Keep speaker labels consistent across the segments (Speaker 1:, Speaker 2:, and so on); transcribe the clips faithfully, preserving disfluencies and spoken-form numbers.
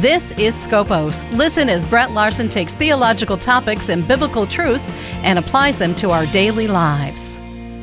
Speaker 1: This is Scopos. Listen as Brett Larson takes theological topics and biblical truths and applies them to our daily lives.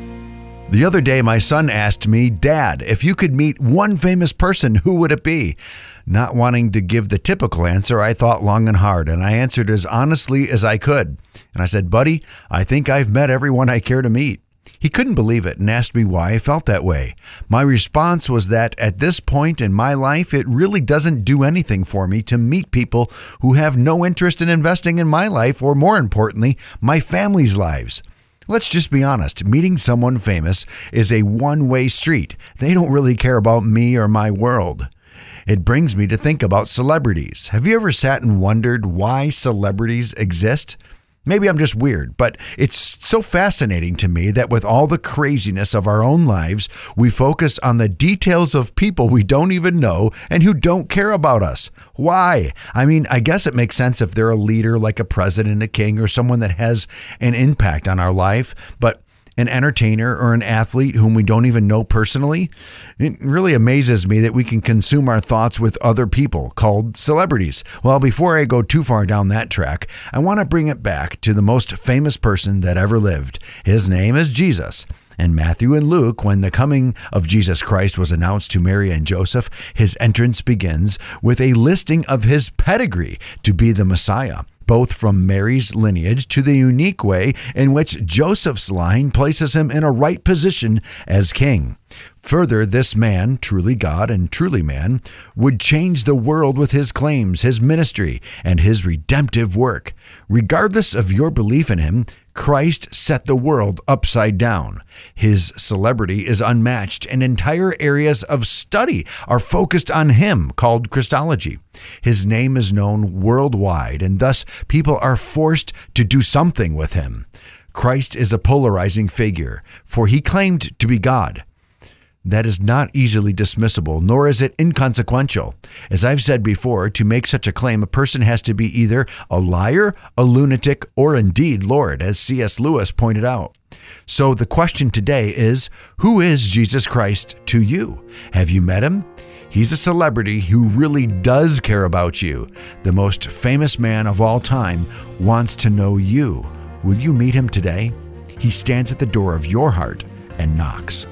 Speaker 2: The other day, my son asked me, "Dad, if you could meet one famous person, who would it be?" Not wanting to give the typical answer, I thought long and hard, and I answered as honestly as I could. And I said, "Buddy, I think I've met everyone I care to meet." He couldn't believe it and asked me why I felt that way. My response was that at this point in my life, it really doesn't do anything for me to meet people who have no interest in investing in my life, or more importantly, my family's lives. Let's just be honest. Meeting someone famous is a one-way street. They don't really care about me or my world. It brings me to think about celebrities. Have you ever sat and wondered why celebrities exist? Maybe I'm just weird, but it's so fascinating to me that with all the craziness of our own lives, we focus on the details of people we don't even know and who don't care about us. Why? I mean, I guess it makes sense if they're a leader like a president, a king, or someone that has an impact on our life, but an entertainer or an athlete whom we don't even know personally, it really amazes me that we can consume our thoughts with other people called celebrities. Well, before I go too far down that track, I want to bring it back to the most famous person that ever lived. His name is Jesus. In Matthew and Luke, when the coming of Jesus Christ was announced to Mary and Joseph, his entrance begins with a listing of his pedigree to be the Messiah, both from Mary's lineage to the unique way in which Joseph's line places him in a right position as king. Further, this man, truly God and truly man, would change the world with his claims, his ministry, and his redemptive work. Regardless of your belief in him, Christ set the world upside down. His celebrity is unmatched, and entire areas of study are focused on him, called Christology. His name is known worldwide, and thus people are forced to do something with him. Christ is a polarizing figure, for he claimed to be God. That is not easily dismissible, nor is it inconsequential. As I've said before, to make such a claim, a person has to be either a liar, a lunatic, or indeed Lord, as C S Lewis pointed out. So the question today is, who is Jesus Christ to you? Have you met him? He's a celebrity who really does care about you. The most famous man of all time wants to know you. Will you meet him today? He stands at the door of your heart and knocks.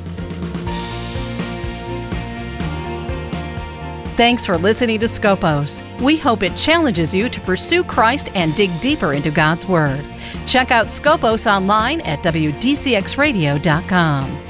Speaker 1: Thanks for listening to Scopos. We hope it challenges you to pursue Christ and dig deeper into God's Word. Check out Scopos online at W D C X radio dot com.